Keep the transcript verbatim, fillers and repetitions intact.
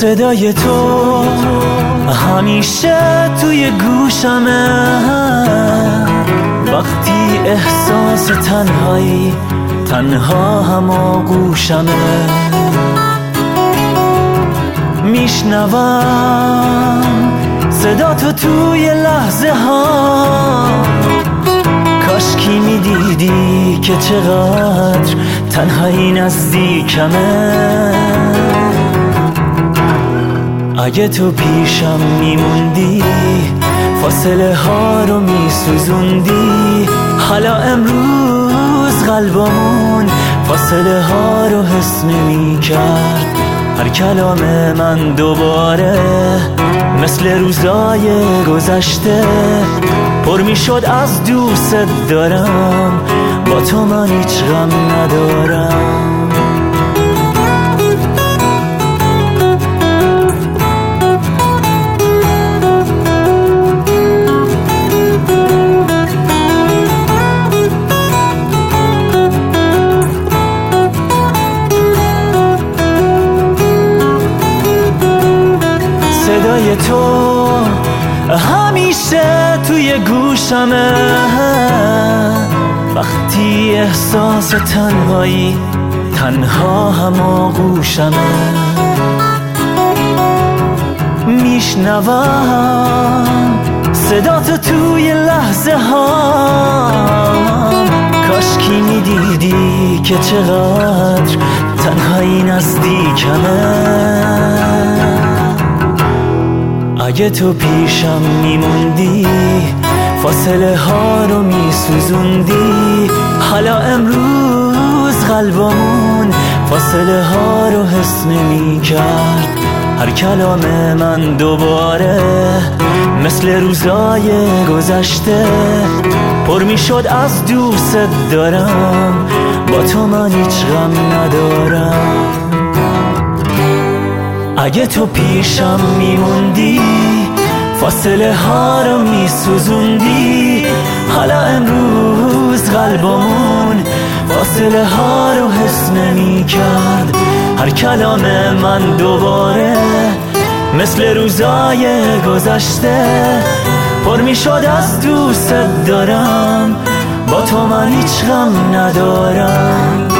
صدای تو همیشه توی گوشمه، وقتی احساس تنهایی تنها هم آغوشمه. میشنوم صدا تو توی لحظه ها، کاشکی میدیدی که چقدر تنهایی نزدیکمه. اگه تو پیشم میموندی فاصله ها رو میسوزوندی، حالا امروز قلبمون فاصله ها رو حس نمی‌کرد. هر کلام من دوباره مثل روزای گذشته پر میشد از دوست دارم، با تو من هیچ غم ندارم. صدای تو همیشه توی گوشمه، وقتی احساس تنهایی تنها هم آغوشمه. میشنوم صدا تو توی لحظه ها، کاشکی میدیدی که چقدر تنهایی نزدیکمه. اگه تو پیشم میموندی فاصله ها رو میسوزوندی، حالا امروز قلبمون فاصله ها رو حس نمی‌کرد. هر کلام من دوباره مثل روزای گذشته پر میشد از دوست دارم، با تو من هیچ غم ندارم. اگه تو پیشم میموندی فاصله ها رو میسوزوندی، حالا امروز قلبمون فاصله ها رو حس نمی‌کرد. هر کلام من دوباره مثل روزای گذشته پر میشد از دوست دارم، با تو من هیچ غم ندارم.